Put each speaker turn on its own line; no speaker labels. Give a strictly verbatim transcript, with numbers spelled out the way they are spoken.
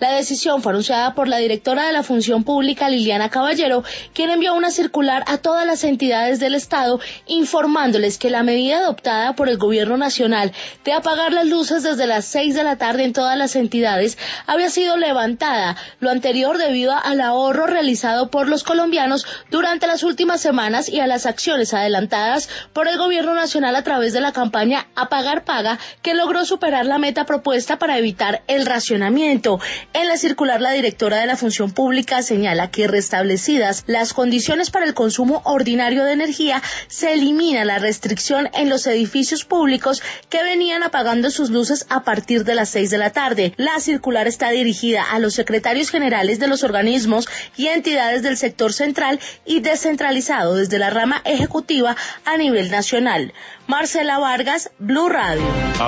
La decisión fue anunciada por la directora de la Función Pública, Liliana Caballero, quien envió una circular a todas las entidades del Estado informándoles que la medida adoptada por el Gobierno Nacional de apagar las luces desde las seis de la tarde en todas las entidades había sido levantada, lo anterior debido al ahorro realizado por los colombianos durante las últimas semanas y a las acciones adelantadas por el Gobierno Nacional a través de la campaña Apagar Paga, que logró superar la meta propuesta para evitar el racionamiento. En la circular, la directora de la Función Pública señala que restablecidas las condiciones para el consumo ordinario de energía, se elimina la restricción en los edificios públicos que venían apagando sus luces a partir de las seis de la tarde. La circular está dirigida a los secretarios generales de los organismos y entidades del sector central y descentralizado desde la rama ejecutiva a nivel nacional. Marcela Vargas, Blue Radio.